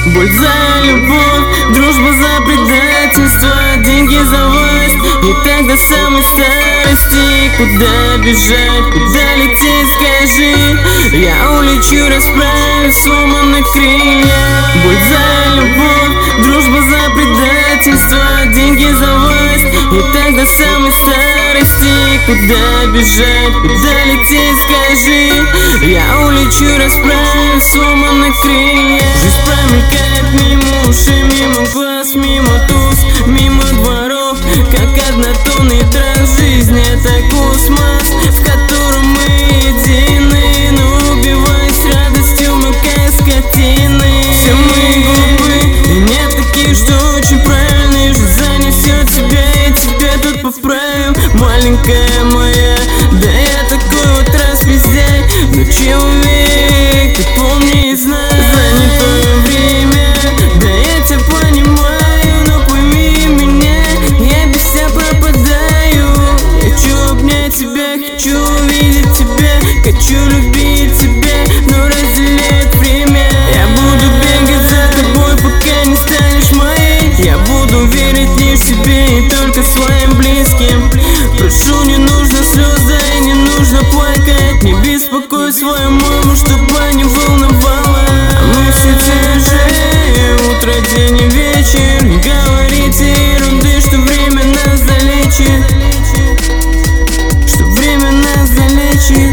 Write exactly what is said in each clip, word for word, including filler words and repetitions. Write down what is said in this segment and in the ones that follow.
Боль за любовь, дружба за предательство, деньги за власть. И так до самой старости. Куда бежать, куда лететь, скажи? Я улечу, расправив сломанные крылья. Боль за любовь, дружба за предательство, деньги за власть. И так до самой старости. Куда бежать, куда лететь, скажи? Я улечу, расправив сломанные крылья. Жизнь промелькает мимо ушей, мимо глаз, мимо туз, мимо дворов, как однотонный транс. Жизнь — это космос, в котором мы едины, но убиваясь радостью, мы как скотины. Все мы глупы, и нет таких, что очень правильные. Жизнь занесет тебя, и тебя тут поправим. Маленькая моя, да я такой вот распиздяй. Но человек, ты помни и знай, занятое время, да я тебя понимаю. Но пойми меня, я без тебя пропадаю. Хочу обнять тебя, хочу увидеть тебя, хочу любить тебя, но разделяет время. Я буду бегать за тобой, пока не станешь моей. Я буду верить лишь себе и только своим близким. Прошу, не нужно слез, да и не нужно плакать. Не беспокой свою маму, чтобы не волновала. А мы все те же, утро, день и вечер. Не говорите ерунды, что время нас залечит, что время нас залечит,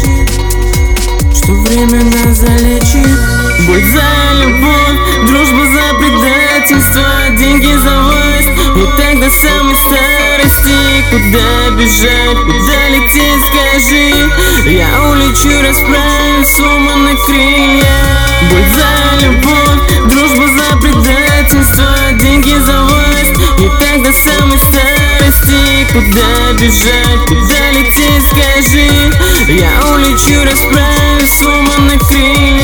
что время нас залечит. Боль за любовь, дружба за предательство, деньги за власть. И так до самой старости. Куда бежать, куда лететь, скажи? Я улечу, расправив сломанные крылья. Боль за любовь, дружба за предательство, деньги за власть. И так до самой старости. Куда бежать, куда лететь, скажи? Я улечу, расправив сломанные крылья.